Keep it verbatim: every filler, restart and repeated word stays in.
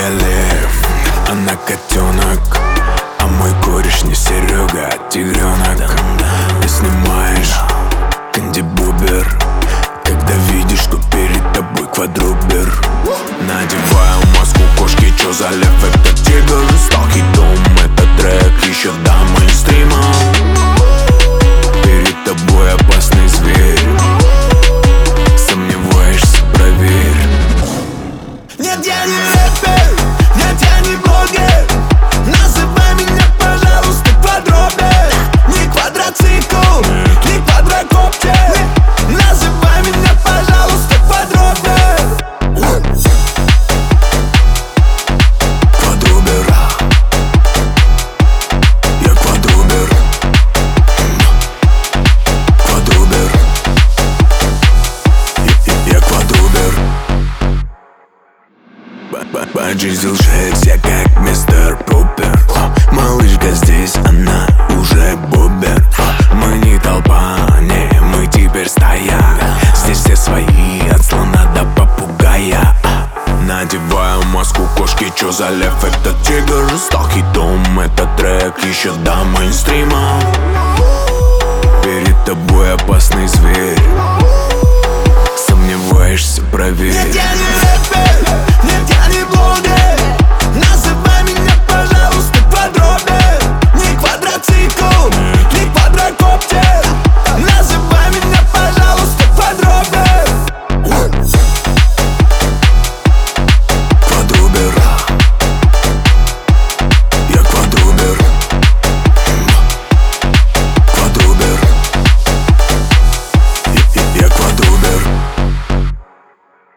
я лев, она котенок, а мой кореш не Серега, а тигренок. Ты снимаешь Кэнди Бубер, когда видишь, что перед тобой квадрубер. Надеваю маску кошки, чё за лев? Это тигр, стал хитом, это трек еще до мейнстрима. Перед тобой опасный зверь, сомневаешься, проверь. Нет, я не рэпер, нет, я не блогер. Называй меня, пожалуйста, квадробер. Не квадроцикл, не квадрокоптер. Называй меня, пожалуйста, квадробер. Квадрубер, я квадрубер. Квадрубер, я, я квадрубер. Поджизил шесть, я как мистер Пропер. Малышка здесь, она уже бубер. Мы не толпа, не, мы теперь стая. Здесь все свои, от слона до попугая. Надеваю маску кошки, чё за лев? Это тигр, стал хитом, это трек еще до мейнстрима.